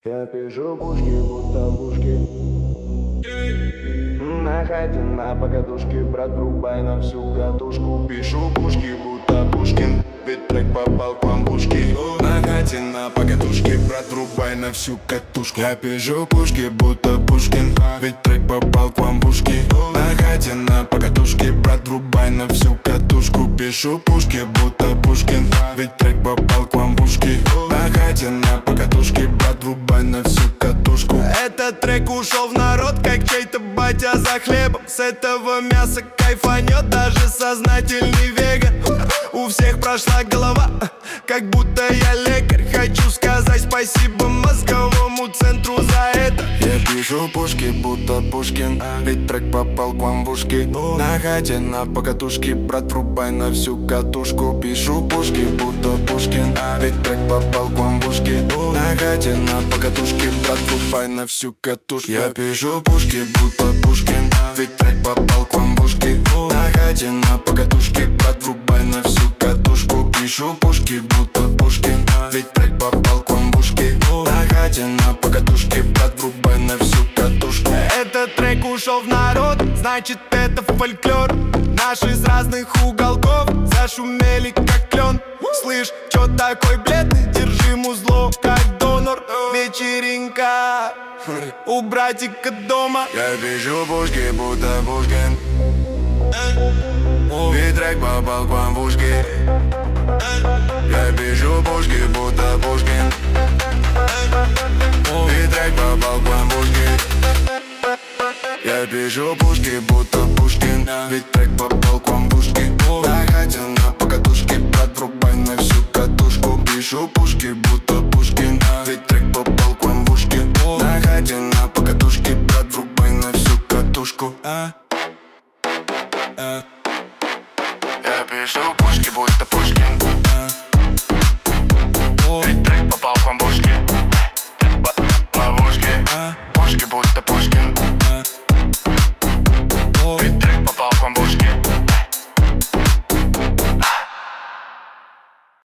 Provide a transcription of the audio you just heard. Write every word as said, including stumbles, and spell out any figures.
Я пишу пушки, будто пушки. На хате, на покатушке, брат, врубай на всю катушку. Пишу пушки, будто Пушкин, ведь трек попал к вам в ушки. На хате, на покатушке, брат, врубай на всю катушку. Я пишу пушки, будто Пушкин, ведь трек попал к вам в ушки. На хате, на покатушке, брат, врубай на всю катушку. Пишу пушки, будто Пушкин, ведь трек попал к вам в ушки. На хате, на покатушке, брат, врубай на всю катушку. Этот трек ушел в народ, как чей-то батя за хлебом. С этого мяса кайфанет даже сознательный веган. У всех прошла голова, как будто я лекарь. Хочу сказать спасибо мозговому центру за это. Я пишу пушки, будто Пушкин, ведь трек попал к вам в ушки. На хате, на покатушке, брат, врубай на всю катушку. Пишу пушки, будто Пушкин, ведь трек попал к вам в ушки. На хате, на покатушке, брат, врубай на всю катушку. Я пишу пушки, будто Пушкин, ведь трек попал к вам в ушки. На хате, на покатушке, брат, врубай на всю катушку. Пишу пушки, будто Пушкин, ведь трек попал к вам в ушки. На хате, на покатушке, брат, врубай на всю катушку. Этот трек ушел в народ, значит это фольклор. Наши из разных уголков зашумели как клен. Слышь, чё такой бледный? Держи музло как донор. Вечеринка у братика дома. Я пишу пушки, будто Пушкин, ведь трек попал к вам в ушки. Я пишу пушки, будто Пушкин, ведь трек попал к вам в ушки. Я пишу пушки, будто Пушкин, ведь трек попал к вам в ушки. На хате, на покатушке, брат, врубай на всю катушку. Пишу пушки, будто Пушкин, ведь трек попал к вам в ушки. На хате, на покатушке, брат, врубай на всю катушку. Я пишу пушки, будто Пушкин,